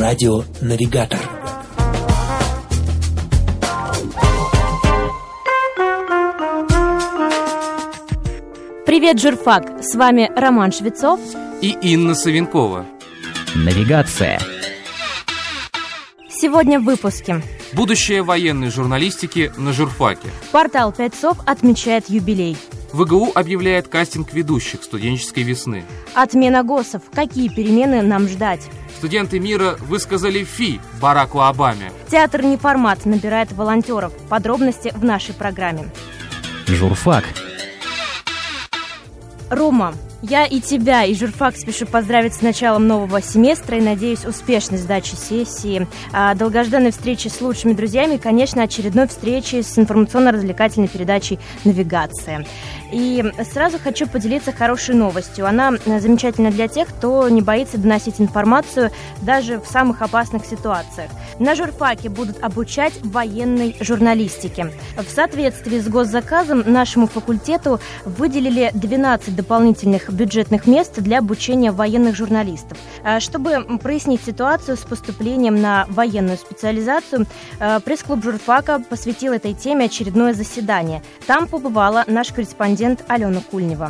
Радионавигатор. Привет, журфак! С вами Роман Швецов и Инна Савенкова. Навигация. Сегодня в выпуске. Будущее военной журналистики на журфаке. Портал «5 отмечает юбилей. ВГУ объявляет кастинг ведущих студенческой весны. Отмена ГОСов. Какие перемены нам ждать? Студенты мира высказали фи Бараку Обаме. Театр «Неформат» набирает волонтеров. Подробности в нашей программе. Журфак. Рома, я и тебя, и журфак спешу поздравить с началом нового семестра и надеюсь успешной сдачи сессии, долгожданной встречи с лучшими друзьями и, конечно, очередной встречи с информационно-развлекательной передачей «Навигация». И сразу хочу поделиться хорошей новостью. Она замечательна для тех, кто не боится доносить информацию даже в самых опасных ситуациях. На журфаке будут обучать военной журналистике. В соответствии с госзаказом нашему факультету выделили 12 дополнительных бюджетных мест для обучения военных журналистов. Чтобы прояснить ситуацию с поступлением на военную специализацию, пресс-клуб журфака посвятил этой теме очередное заседание. Там побывала наш корреспондент Алена Кульнева.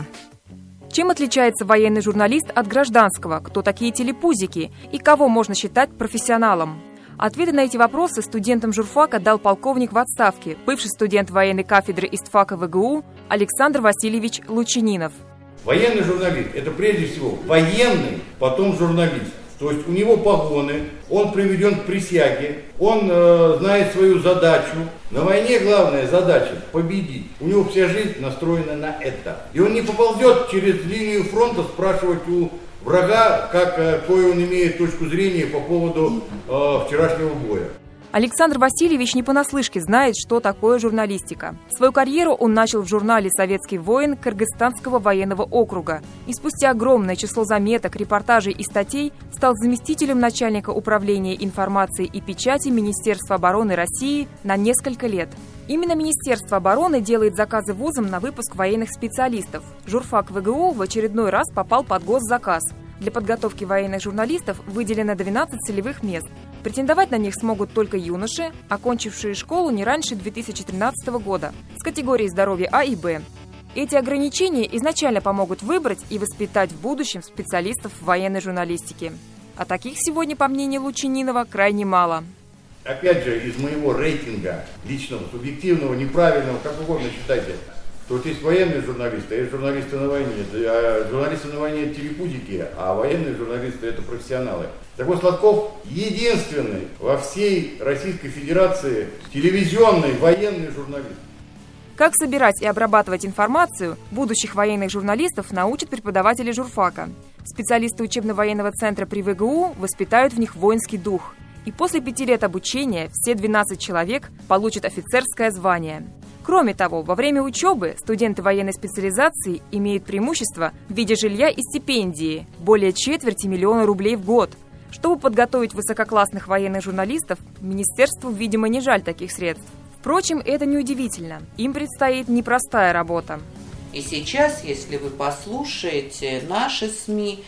Чем отличается военный журналист от гражданского? Кто такие телепузики? И кого можно считать профессионалом? Ответы на эти вопросы студентам журфака дал полковник в отставке, бывший студент военной кафедры ИСТФАКа ВГУ Александр Васильевич Лучининов. Военный журналист – это прежде всего военный, потом журналист. То есть у него погоны, он приведен к присяге, он знает свою задачу. На войне главная задача – победить. У него вся жизнь настроена на это. И он не поползет через линию фронта спрашивать у врага, какой он имеет точку зрения по поводу вчерашнего боя. Александр Васильевич не понаслышке знает, что такое журналистика. Свою карьеру он начал в журнале «Советский воин» Кыргызстанского военного округа. И спустя огромное число заметок, репортажей и статей стал заместителем начальника управления информации и печати Министерства обороны России на несколько лет. Именно Министерство обороны делает заказы вузам на выпуск военных специалистов. Журфак ВГУ в очередной раз попал под госзаказ. Для подготовки военных журналистов выделено 12 целевых мест. Претендовать на них смогут только юноши, окончившие школу не раньше 2013 года, с категорией здоровья А и Б. Эти ограничения изначально помогут выбрать и воспитать в будущем специалистов в военной журналистике. А таких сегодня, по мнению Лучининова, крайне мало. Опять же, из моего рейтинга личного, субъективного, неправильного, как угодно считайте, что вот есть военные журналисты, а есть журналисты на войне. А журналисты на войне – это телепузики, а военные журналисты – это профессионалы. Так вот, Сладков единственный во всей Российской Федерации телевизионный военный журналист. Как собирать и обрабатывать информацию будущих военных журналистов научат преподаватели журфака. Специалисты учебно-военного центра при ВГУ воспитают в них воинский дух. И после 5 лет обучения все 12 человек получат офицерское звание. Кроме того, во время учебы студенты военной специализации имеют преимущество в виде жилья и стипендии – более 250 000 рублей в год. Чтобы подготовить высококлассных военных журналистов, министерству, видимо, не жаль таких средств. Впрочем, это неудивительно. Им предстоит непростая работа. И сейчас, если вы послушаете наши СМИ,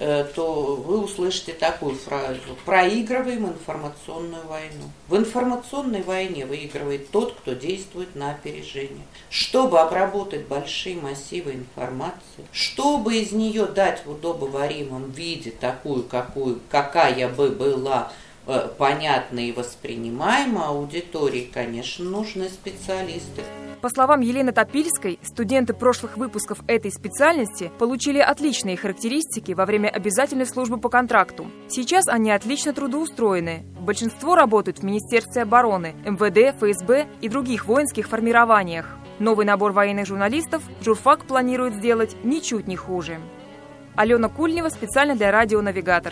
то вы услышите такую фразу: проигрываем информационную войну. В информационной войне выигрывает тот, кто действует на опережение. Чтобы обработать большие массивы информации, чтобы из нее дать в удобоваримом виде такую, какая бы была понятна и воспринимаема аудитории, конечно, нужны специалисты. По словам Елены Топильской, студенты прошлых выпусков этой специальности получили отличные характеристики во время обязательной службы по контракту. Сейчас они отлично трудоустроены. Большинство работают в Министерстве обороны, МВД, ФСБ и других воинских формированиях. Новый набор военных журналистов журфак планирует сделать ничуть не хуже. Алена Кульнева специально для «Радионавигатор».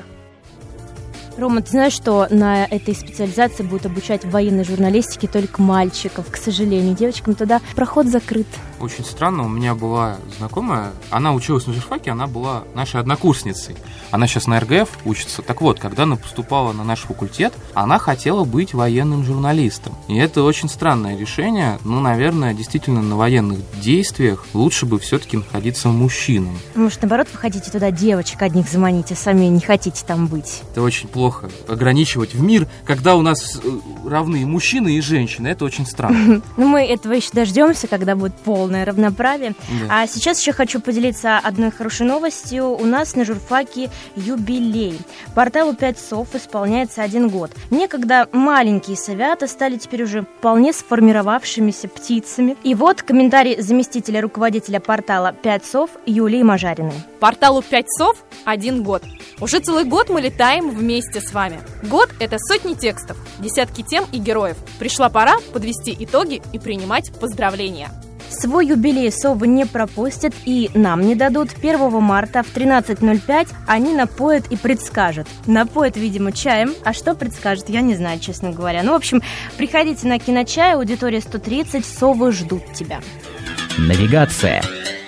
Рома, ты знаешь, что на этой специализации будут обучать военной журналистике только мальчиков, к сожалению. Девочкам туда проход закрыт. очень странно. У меня была знакомая, она училась на журфаке, она была нашей однокурсницей. Она сейчас на РГФ учится. Так вот, когда она поступала на наш факультет, она хотела быть военным журналистом. И это очень странное решение. Ну, наверное, действительно на военных действиях лучше бы все-таки находиться мужчинам. Может, наоборот, вы хотите туда девочек одних заманить, а сами не хотите там быть? Это очень плохо. Ограничивать в мир, когда у нас равны и мужчины, и женщины. Это очень странно. Ну, мы этого еще дождемся, когда будет полное равноправие. Да. А сейчас еще хочу поделиться одной хорошей новостью. У нас на журфаке юбилей. Порталу 5 сов исполняется 1 год. Некогда маленькие совята стали теперь уже вполне сформировавшимися птицами. И вот комментарий заместителя руководителя портала 5 сов Юлии Мажариной. Порталу 5 сов 1 год. Уже целый год мы летаем вместе с вами. Год – это сотни текстов, десятки тем и героев. Пришла пора подвести итоги и принимать поздравления. Свой юбилей совы не пропустят и нам не дадут. 1 марта в 13:05 они напоят и предскажут. Напоят, видимо, чаем, а что предскажут, я не знаю, честно говоря. Ну, в общем, приходите на киночай, аудитория 130, совы ждут тебя. Навигация.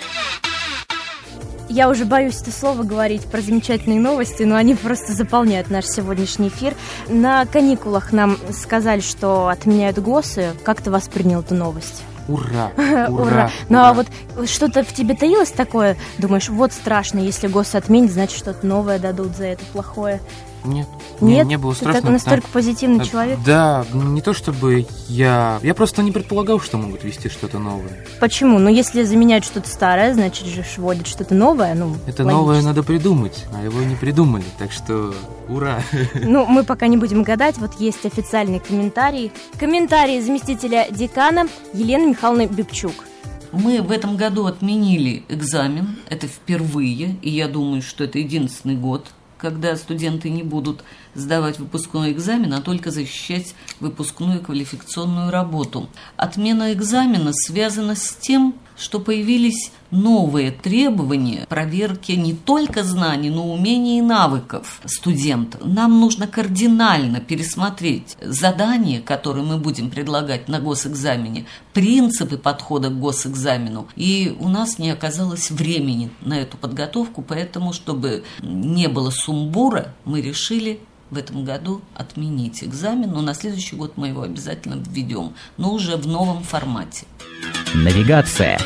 Я уже боюсь это слово говорить про замечательные новости, но они просто заполняют наш сегодняшний эфир. На каникулах нам сказали, что отменяют ГОСы. Как ты воспринял эту новость? Ура! Ура! Ну а вот что-то в тебе таилось такое? Думаешь, вот страшно, если ГОС отменят, значит, что-то новое дадут за это плохое? Нет, Нет? не было Ты страшно. так настолько позитивный человек? Да, не то чтобы я просто не предполагал, что могут ввести что-то новое. Почему? Ну, если заменяют что-то старое, значит же вводят что-то новое, ну, Это логично. новое надо придумать, а его не придумали, так что ура! Ну, мы пока не будем гадать, вот есть официальный комментарий. Комментарий заместителя декана Елены Михайловны Бибчук. Мы в этом году отменили экзамен, это впервые, и я думаю, что это единственный год, когда студенты не будут сдавать выпускной экзамен, а только защищать выпускную квалификационную работу. Отмена экзамена связана с тем, что появились новые требования проверки не только знаний, но и умений и навыков студентов. Нам нужно кардинально пересмотреть задания, которые мы будем предлагать на госэкзамене, принципы подхода к госэкзамену. И у нас не оказалось времени на эту подготовку, поэтому, чтобы не было сумбура, мы решили в этом году отменить экзамен, но на следующий год мы его обязательно введем, но уже в новом формате. Навигация.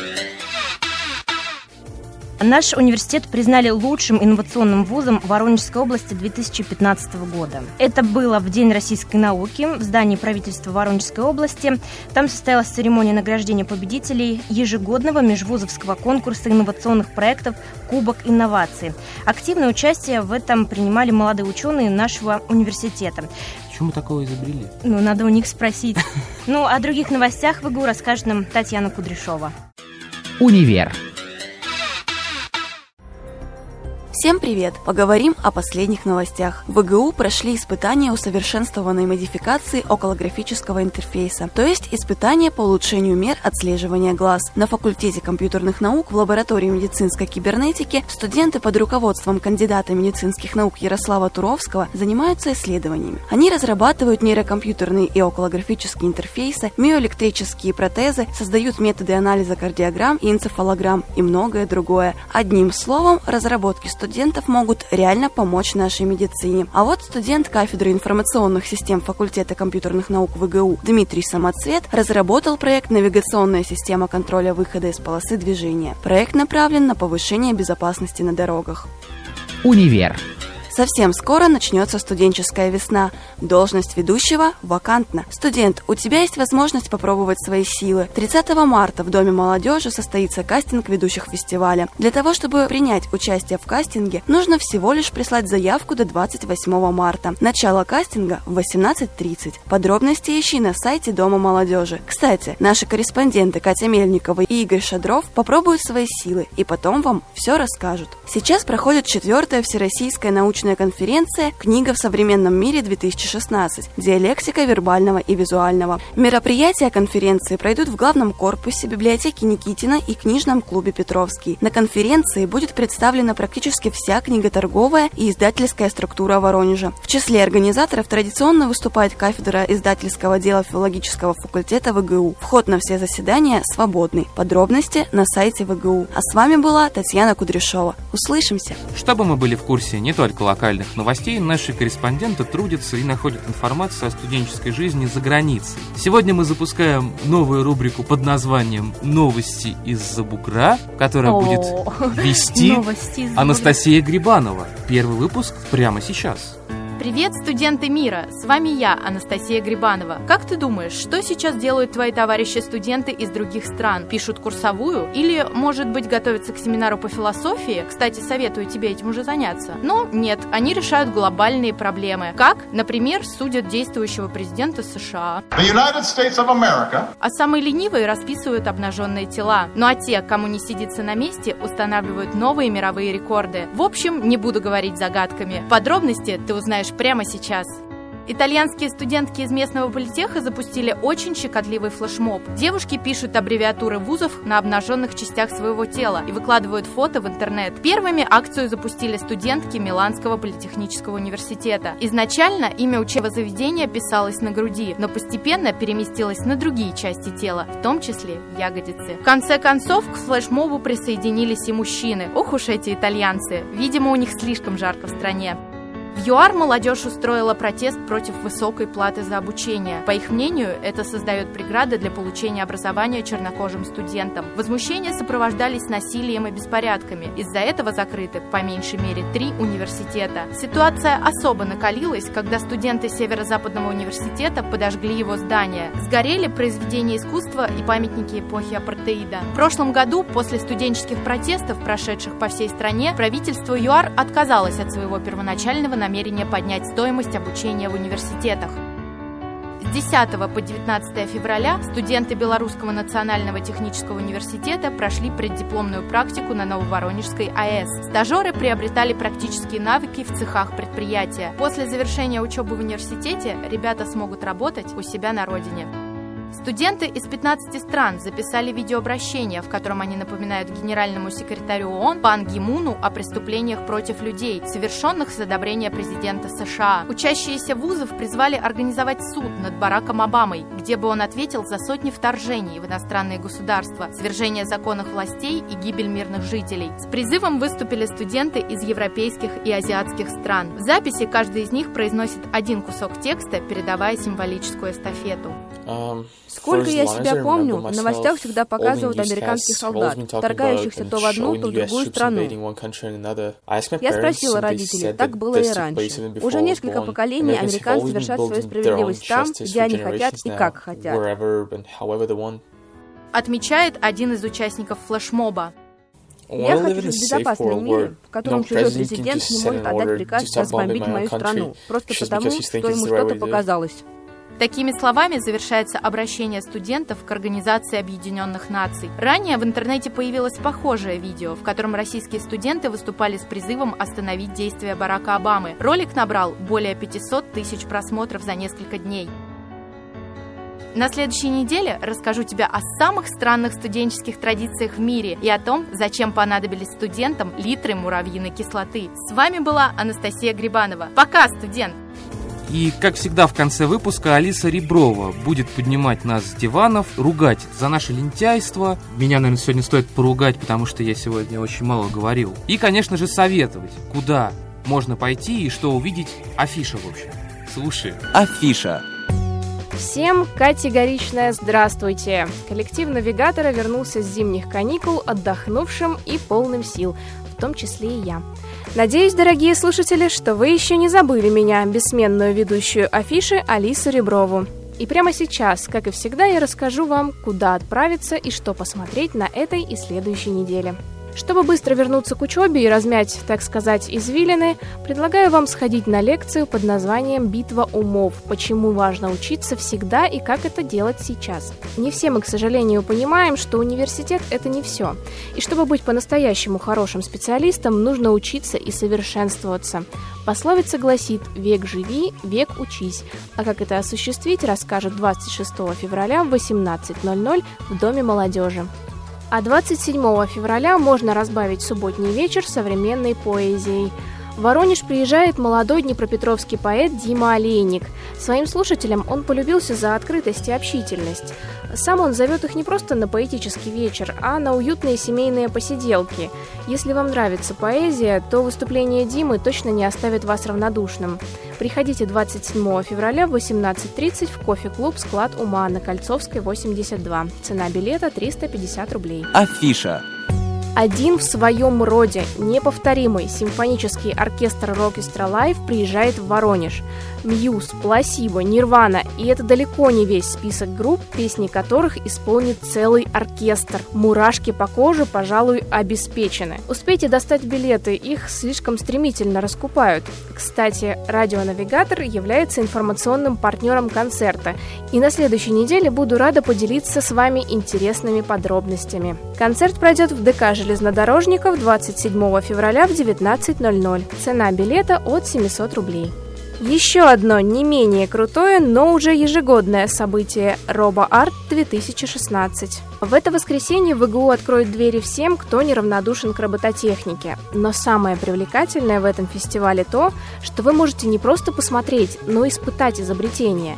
Наш университет признали лучшим инновационным вузом Воронежской области 2015 года. Это было в День российской науки в здании правительства Воронежской области. Там состоялась церемония награждения победителей ежегодного межвузовского конкурса инновационных проектов «Кубок инноваций». Активное участие в этом принимали молодые ученые нашего университета. Почему мы такого изобрели? Ну, надо у них спросить. Ну, о других новостях в ИГУ расскажет нам Татьяна Кудряшова. Универ. Всем привет! Поговорим о последних новостях. В ИГУ прошли испытания усовершенствованной модификации околографического интерфейса, то есть испытания по улучшению мер отслеживания глаз. На факультете компьютерных наук в лаборатории медицинской кибернетики студенты под руководством кандидата медицинских наук Ярослава Туровского занимаются исследованиями. Они разрабатывают нейрокомпьютерные и околографические интерфейсы, миоэлектрические протезы, создают методы анализа кардиограмм и энцефалограмм и многое другое. Одним словом, разработки студентов могут реально помочь нашей медицине. А вот студент кафедры информационных систем факультета компьютерных наук в ИГУ Дмитрий Самоцвет разработал проект «Навигационная система контроля выхода из полосы движения». Проект направлен на повышение безопасности на дорогах. Универ. Совсем скоро начнется студенческая весна. Должность ведущего вакантна. Студент, у тебя есть возможность попробовать свои силы. 30 марта в Доме молодежи состоится кастинг ведущих фестиваля. Для того, чтобы принять участие в кастинге, нужно всего лишь прислать заявку до 28 марта. Начало кастинга в 18:30. Подробности ищи на сайте Дома молодежи. Кстати, наши корреспонденты Катя Мельникова и Игорь Шадров попробуют свои силы и потом вам все расскажут. Сейчас проходит 4-я Всероссийская научная научная конференция «Книга в современном мире-2016. Диалектика вербального и визуального». Мероприятия конференции пройдут в главном корпусе библиотеки Никитина и книжном клубе «Петровский». На конференции будет представлена практически вся книготорговая и издательская структура Воронежа. В числе организаторов традиционно выступает кафедра издательского дела филологического факультета ВГУ. Вход на все заседания свободный. Подробности на сайте ВГУ. А с вами была Татьяна Кудряшова. Услышимся! Чтобы мы были в курсе не только локальных новостей, наши корреспонденты трудятся и находят информацию о студенческой жизни за границей. Сегодня мы запускаем новую рубрику под названием «Новости из-за бугра», которая будет вести Анастасия Грибанова. Первый выпуск прямо сейчас. Привет, студенты мира! С вами я, Анастасия Грибанова. Как ты думаешь, что сейчас делают твои товарищи-студенты из других стран? Пишут курсовую? Или, может быть, готовятся к семинару по философии? Кстати, советую тебе этим уже заняться. Но нет, они решают глобальные проблемы. Как? Например, судят действующего президента США. А самые ленивые расписывают обнаженные тела. Ну а те, кому не сидится на месте, устанавливают новые мировые рекорды. В общем, не буду говорить загадками. Подробности ты узнаешь прямо сейчас. Итальянские студентки из местного политеха запустили очень щекотливый флешмоб. Девушки пишут аббревиатуры вузов на обнаженных частях своего тела и выкладывают фото в интернет. Первыми акцию запустили студентки Миланского политехнического университета. Изначально имя учебного заведения писалось на груди, но постепенно переместилось на другие части тела, в том числе ягодицы. В конце концов, к флешмобу присоединились и мужчины. Ох уж эти итальянцы, видимо, у них слишком жарко в стране. В ЮАР молодежь устроила протест против высокой платы за обучение. По их мнению, это создает преграды для получения образования чернокожим студентам. Возмущения сопровождались насилием и беспорядками. Из-за этого закрыты, по меньшей мере, 3 университета. Ситуация особо накалилась, когда студенты Северо-Западного университета подожгли его здание. Сгорели произведения искусства и памятники эпохи апартеида. В прошлом году, после студенческих протестов, прошедших по всей стране, правительство ЮАР отказалось от своего первоначального намерение поднять стоимость обучения в университетах. С 10 по 19 февраля студенты Белорусского национального технического университета прошли преддипломную практику на Нововоронежской АЭС. Стажеры приобретали практические навыки в цехах предприятия. После завершения учебы в университете ребята смогут работать у себя на родине. Студенты из 15 стран записали видеообращение, в котором они напоминают генеральному секретарю ООН Пан Ги Муну о преступлениях против людей, совершенных с одобрения президента США. Учащиеся вузов призвали организовать суд над Бараком Обамой, где бы он ответил за сотни вторжений в иностранные государства, свержение законных властей и гибель мирных жителей. С призывом выступили студенты из европейских и азиатских стран. В записи каждый из них произносит один кусок текста, передавая символическую эстафету. Сколько я себя помню, в новостях всегда показывают американских солдат, вторгающихся то в одну, то в другую страну. Я спросила родителей, так было и раньше. Уже несколько поколений американцы совершат свою справедливость там, где они хотят и как хотят. Отмечает один из участников флешмоба. Я хочу жить в безопасном мире, в котором чужой президент не может отдать приказ разбомбить мою страну, просто потому, что ему что-то показалось. Такими словами завершается обращение студентов к Организации Объединенных Наций. Ранее в интернете появилось похожее видео, в котором российские студенты выступали с призывом остановить действия Барака Обамы. Ролик набрал более 500 тысяч просмотров за несколько дней. На следующей неделе расскажу тебе о самых странных студенческих традициях в мире и о том, зачем понадобились студентам литры муравьиной кислоты. С вами была Анастасия Грибанова. Пока, студент! И, как всегда, в конце выпуска Алиса Реброва будет поднимать нас с диванов, ругать за наше лентяйство. Меня, наверное, сегодня стоит поругать, потому что я сегодня очень мало говорил. И, конечно же, советовать, куда можно пойти и что увидеть. Афиша, в общем. Слушай. Афиша. Всем категоричное здравствуйте! Коллектив «Навигатора» вернулся с зимних каникул отдохнувшим и полным сил, в том числе и я. Надеюсь, дорогие слушатели, что вы еще не забыли меня, бессменную ведущую афиши Алису Реброву. И прямо сейчас, как и всегда, я расскажу вам, куда отправиться и что посмотреть на этой и следующей неделе. Чтобы быстро вернуться к учебе и размять, так сказать, извилины, предлагаю вам сходить на лекцию под названием «Битва умов. Почему важно учиться всегда и как это делать сейчас». Не все мы, к сожалению, понимаем, что университет – это не все. И чтобы быть по-настоящему хорошим специалистом, нужно учиться и совершенствоваться. Пословица гласит «Век живи, век учись». А как это осуществить, расскажет 26 февраля в 18:00 в Доме молодежи. А 27 февраля можно разбавить субботний вечер современной поэзией. В Воронеж приезжает молодой днепропетровский поэт Дима Олейник. Своим слушателям он полюбился за открытость и общительность. Сам он зовет их не просто на поэтический вечер, а на уютные семейные посиделки. Если вам нравится поэзия, то выступление Димы точно не оставит вас равнодушным. Приходите 27 февраля в 18:30 в кофе-клуб «Склад ума» на Кольцовской, 82. Цена билета 350 рублей. Афиша. Один в своем роде, неповторимый симфонический оркестр Orchestra Live приезжает в Воронеж. Мьюз, Пласибо, Нирвана, и это далеко не весь список групп, песни которых исполнит целый оркестр. Мурашки по коже, пожалуй, обеспечены. Успейте достать билеты, их слишком стремительно раскупают. Кстати, радионавигатор является информационным партнером концерта, и на следующей неделе буду рада поделиться с вами интересными подробностями. Концерт пройдет в ДК железнодорожников 27 февраля в 19:00. Цена билета от 700 рублей. Еще одно не менее крутое, но уже ежегодное событие – RoboArt 2016. В это воскресенье ВГУ откроет двери всем, кто неравнодушен к робототехнике. Но самое привлекательное в этом фестивале то, что вы можете не просто посмотреть, но и испытать изобретение.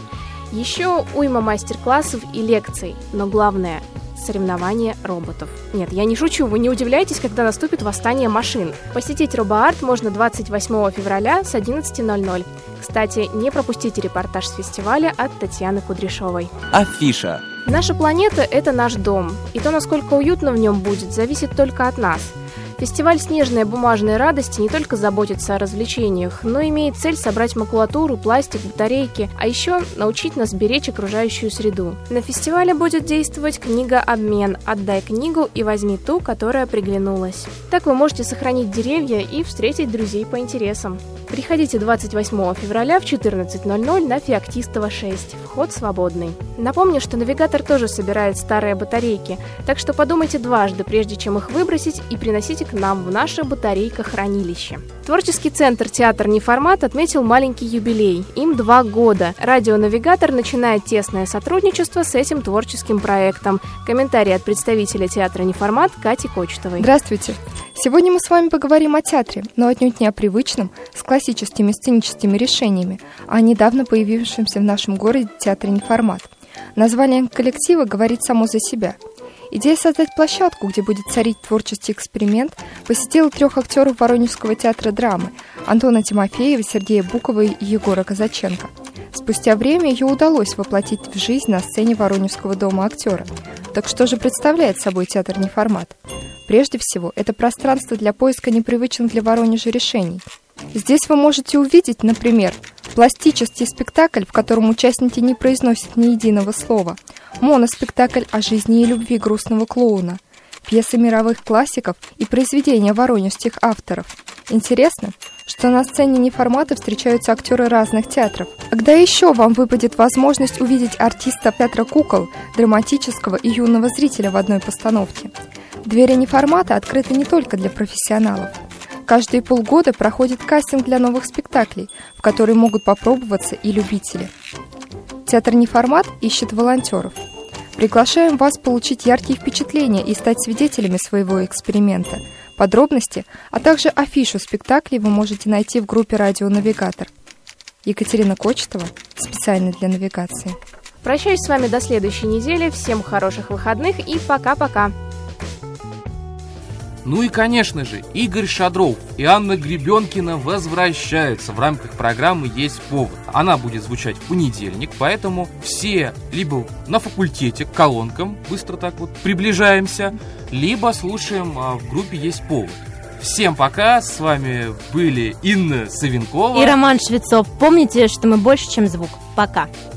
Еще уйма мастер-классов и лекций, но главное – соревнования роботов. Нет, я не шучу, вы не удивляйтесь, когда наступит восстание машин. Посетить RoboArt можно 28 февраля с 11:00. Кстати, не пропустите репортаж с фестиваля от Татьяны Кудряшовой. Афиша. Наша планета – это наш дом, и то, насколько уютно в нем будет, зависит только от нас. Фестиваль «Снежная бумажная радость» не только заботится о развлечениях, но имеет цель собрать макулатуру, пластик, батарейки, а еще научить нас беречь окружающую среду. На фестивале будет действовать книга-обмен «Отдай книгу и возьми ту, которая приглянулась». Так вы можете сохранить деревья и встретить друзей по интересам. Приходите 28 февраля в 14:00 на Феоктистова 6. Вход свободный. Напомню, что навигатор тоже собирает старые батарейки, так что подумайте дважды, прежде чем их выбросить, и приносите к нам в наше батарейкохранилище. Творческий центр «Театр Неформат» отметил маленький юбилей. Им 2 года. Радионавигатор начинает тесное сотрудничество с этим творческим проектом. Комментарий от представителя театра «Неформат» Кати Кочетовой. Здравствуйте! Сегодня мы с вами поговорим о театре, но отнюдь не о привычном, с классическими сценическими решениями, а о недавно появившемся в нашем городе театре «Неформат». Название коллектива говорит само за себя. Идея создать площадку, где будет царить творческий эксперимент, посетила 3 актеров Воронежского театра драмы – Антона Тимофеева, Сергея Букова и Егора Казаченко. Спустя время ее удалось воплотить в жизнь на сцене Воронежского дома актера. Так что же представляет собой театр «Неформат»? Прежде всего, это пространство для поиска непривычных для Воронежа решений. Здесь вы можете увидеть, например, пластический спектакль, в котором участники не произносят ни единого слова, моноспектакль о жизни и любви грустного клоуна, пьесы мировых классиков и произведения воронежских авторов. Интересно, что на сцене «Неформата» встречаются актеры разных театров. Когда еще вам выпадет возможность увидеть артистов театра кукол, драматического и юного зрителя в одной постановке? Двери «Неформата» открыты не только для профессионалов. Каждые полгода проходит кастинг для новых спектаклей, в которые могут попробоваться и любители. Театр «Неформат» ищет волонтеров. Приглашаем вас получить яркие впечатления и стать свидетелями своего эксперимента. Подробности, а также афишу спектаклей вы можете найти в группе «Радионавигатор». Екатерина Кочетова, специально для навигации. Прощаюсь с вами до следующей недели. Всем хороших выходных и пока-пока. Ну и, конечно же, Игорь Шадров и Анна Гребенкина возвращаются в рамках программы «Есть повод». Она будет звучать в понедельник, поэтому все либо на факультете к колонкам, быстро так вот приближаемся, либо слушаем в группе «Есть повод». Всем пока, с вами были Инна Савенкова и Роман Швецов. Помните, что мы больше, чем звук. Пока.